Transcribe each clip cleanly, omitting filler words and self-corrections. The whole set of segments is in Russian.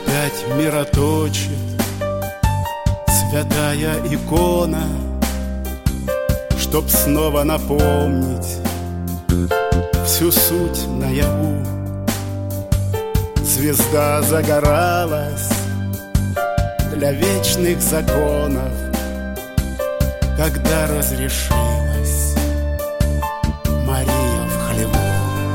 опять мироточит святая икона, чтоб снова напомнить всю суть наяву. Звезда загоралась для вечных законов, когда разрешилась Мария в хлеву.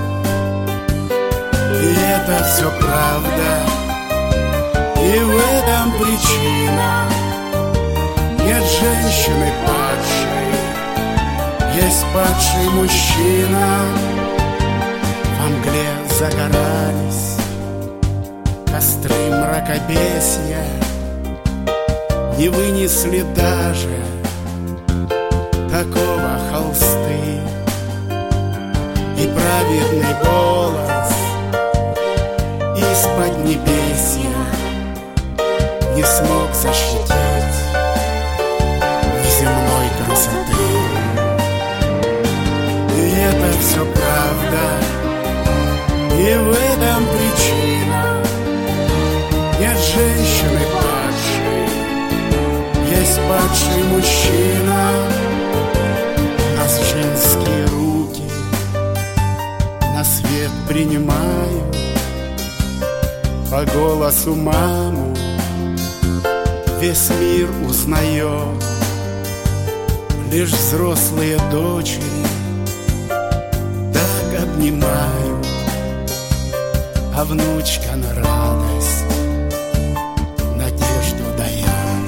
И это все правда, и в этом причина. Нет женщины падшей, есть падший мужчина. Во мгле загорались костры мракобесия, не вынесли даже такого холсты. И праведный голос из-под небесья не смог защитить неземной красоты. И это все правда, и в этом причина. Нет женщины падшей, есть падший мужчина. Нас женские руки на свет принимают, по голосу маму весь мир узнает. Лишь взрослые дочери так обнимают, а внучка на радость надежду дает.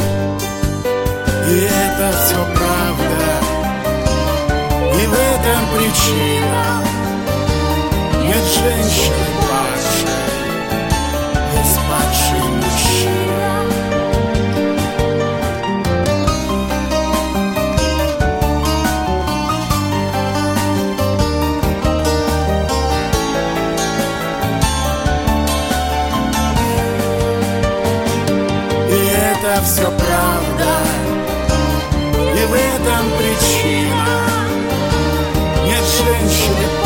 И это все правда, и в этом причина. Нет женщины падшей, есть падший мужчина. Это все правда, и в этом причина. Нет женщины